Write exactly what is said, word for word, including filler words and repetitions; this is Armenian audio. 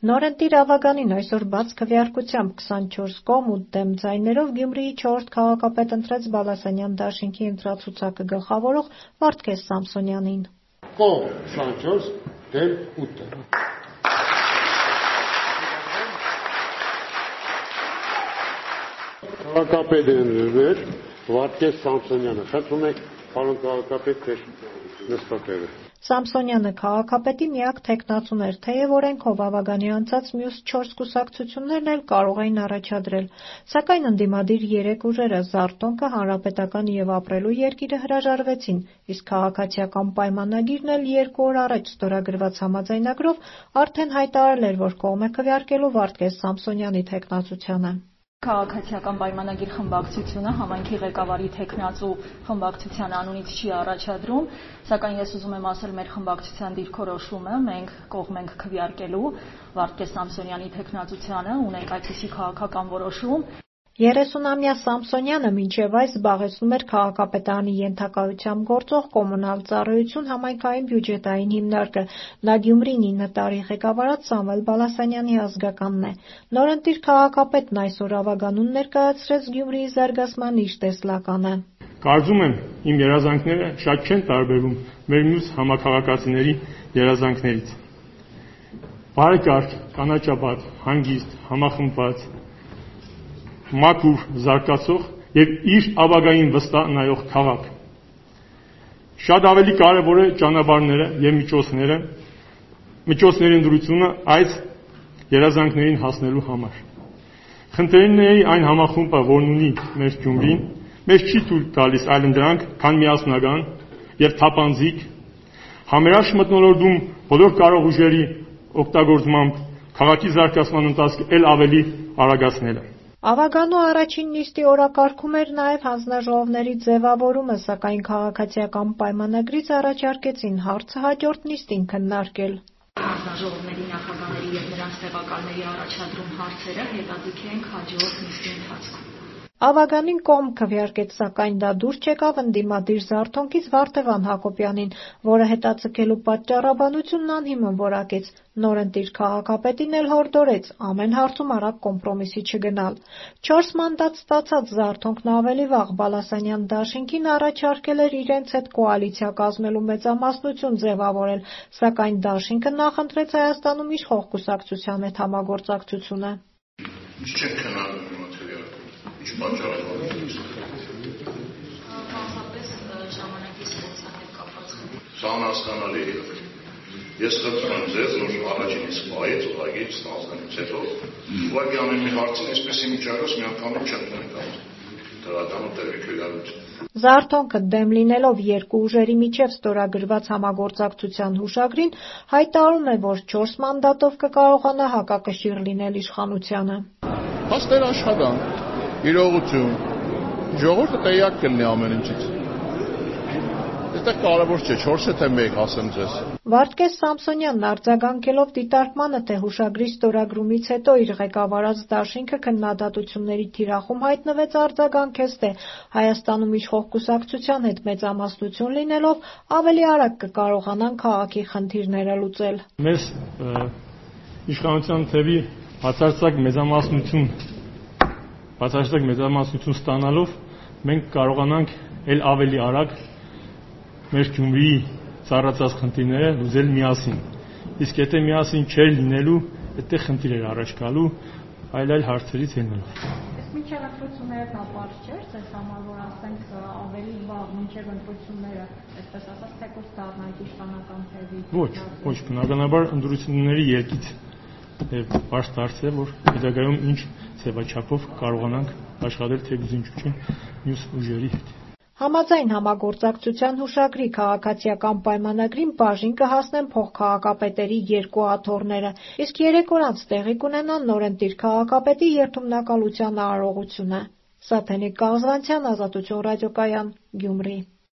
Նորընտիր ավագանին այսօր բաց քվեարկությամբ քսանչորս կողմ ութ դեմ ձայներով Գյումրիի չորրորդ քաղաքապետ ընտրեց Բալասանյան դաշինքի ընտրացուցակը գլխավորող Վարդգես Սամսոնյանին։ Կողմ քսանչորս դեմ ութ։ Քաղաքապետ ընտրվել Վարդգես Սամսոնյանը։ Խնդրում եք, պարոն քաղաքապետ, նստատեղը։ Սամսոնյանը քաղաքապետի միակ թեկնածուն էր, թեև օրենքով ավագանի անցած մյուս չորս կուսակցություններն էլ կարող էին առաջադրել, սակայն ընդդիմադիր երեք ուժերը՝ Զարթոնքը, Հանրապետական և Ապրելու երկիրը հրաժարվեցին, իսկ քաղաքացիական պայմանագիրն էլ երկու օր առաջ ստորագրված համաձայնագրով արդեն հայտարարել էր, որ կողմ է քվեարկելու Վարդգես Սամսոնյանի թեկնածությանը։ Քաղաքացիական պայմանագիր խմբակցությունը համայնքի ղեկավարի թեկնածու խմբակցության անունից չի առաջադրում, սակայն ես ուզում եմ ասել մեր խմբակցության դիրքորոշումը, մենք կողմ ենք քվեարկելու Վարդգես Սամսոնյանի թեկնածությանը, ունենք այդպիսի քաղաքական որոշում։ երեսունամյա Սամսոնյանը մինչև այս զբաղեցնում էր քաղաքապետարանի ենթակայությամբ գործող կոմունալ ծառայություն համայնքային բյուջետային հիմնարկը, նա Գյումրին ինը տարի ղեկավարած Սամվել Բալասանյանի ազգականն է։ Նորընտիր քաղաքապետն այսօր ավագանուն ներկայացրեց Գյումրիի զարգացման իր տեսլականը։ Կարծում եմ, իմ երազանքները շատ չեն տարբերվում մեր մյուս համաքաղաքացիների երազանքներից։ Բարեկարգ, կանաչապատ, հանգիստ, համախմբված, մաքուր, զարգացող և իր ապագային վստահ նայող քաղաք։ Շատ ավելի կարևոր է ճանապարհները և միջոցները, միջոցների ընտրությունը այս երազանքներին հասնելու համար։ Խնդիրների այն համախումբը, որն ունի մեր Գյումրին, մեզ չի թույլ տալիս այլ ընդրանք, քան միասնական և թափանցիկ, համերաշխ մթնոլորտում բոլոր կարող ուժերի օգտագործմամբ քաղաքի զարգացման ընթացքը էլ ավելի արագացնելը։ Ավագանու առաջին նիստի օրակարգում էր նաև հանձնաժողովների ձևավորումը, սակայն քաղաքացիական պայմանագրից առաջարկեցին հարցը հաջորդ նիստին քննարկել։ Հանձնաժողովների նախագահների և նրանց տեղակալների առաջադրում հարցերը հետաձգ ենք հաջորդ նիստի ընթացքում։ Ավագանին կողմ քվեարկեց, սակայն դա դուր չեկավ ընդդիմադիր Զարթոնքից Վարդգես Հակոբյանին, որը հետաձգելու պատճառաբանությունն անհիմն որակեց։ Նորընտիր քաղաքապետին էլ հորդորեց ամեն հարցում արագ կոմպրոմիսի չգնալ։ Չորս մանդատ ստացած Զարթոնքն ավելի վաղ Բալասանյան դաշինքին առաջարկել էր իրենց հետ կոալիցիա կազմելու մեծամասնություն ձևավորել, սակայն դաշինքը նախընտրեց Հայաստանում իշխող կուսակցության հետ համագործակցությունը։ Ինչ չեք քննարկում Ինչ պատճառով։ Մասնապես ժամանակի սպորտսան հետ կապված խնդիր։ Սա անհասկանալի է։ Ես խնդրում եմ ձեզ, որ առաջին իսկ պահից ուղղակի ստանձնելուց հետո ուղղակի ամեն մի հարցին այսպեսի միջակայքով միանգամից չընդունենք դրական ու տեղի քվեարկություն։ Զարթոնքը դեմ լինելով երկու ուժերի միջև ստորագրված համագործակցության հուշագրին հայտարարում է, որ չորս մանդատով կկարողանա հակակշիռ լինել իշխանությանը։ Փաստեր աշխատանք, իրողություն, ժողովուրդը տեղյակ կլինի ամեն ինչից։ Այստեղ կարևոր չէ, չորսը թե մեկ, ասեմ ձեզ։ Վարդգես Սամսոնյանն արձագանքելով դիտարկմանը, թե հուշագրի ստորագրումից հետո իր ղեկավարած դաշինքը քննադատությունների թիրախում հայտնվեց, արձագանքեց, թե Հայաստանում իշխող կուսակցության հետ մեծամասնություն լինելով ավելի արագ կկարողանան քաղաքի խնդիրները լուծել։ Մեզ իշխանության թևի բացարձակ մեծամասնություն բացարձակ մեծամասնություն ստանալով մենք կարողանանք էլ ավելի արագ մեր Գյումրիի ծառացած խնդիրները լուծել միասին։ Իսկ եթե միասին չէր լինելու, այդտեղ խնդիր էր առաջ գալու այլ այլ հարցերից ելնելով։ Իսկ մինչև ընտրությունները դա բարձ չէր, ձեզ համար որ ասենք ավելի վաղ մինչև ընտրությունները, այսպես ասած, թեկուզ դառնանք իշխանական թևի։ Ոչ, ոչ, բնականաբար ընտրությունների երկից բարձ դարձել է, որ հետագայում ինչ ձևաչափով կարողանանք աշխատել թեկուզ ինչու՞ մյուս ուժերի հետ։ Համաձայն համագործակցության հուշագրի քաղաքացիական պայմանագրին բաժին կհասնեն փոխքաղաքապետերի երկու աթոռները, իսկ երեք օր անց տեղի կունենա նորընտիր քաղաքապետի երդումնակալության արարողությունը։ Սաթենիկ Կաղզվանցյան, Ազատություն ռադիոկայան, Գյումրի։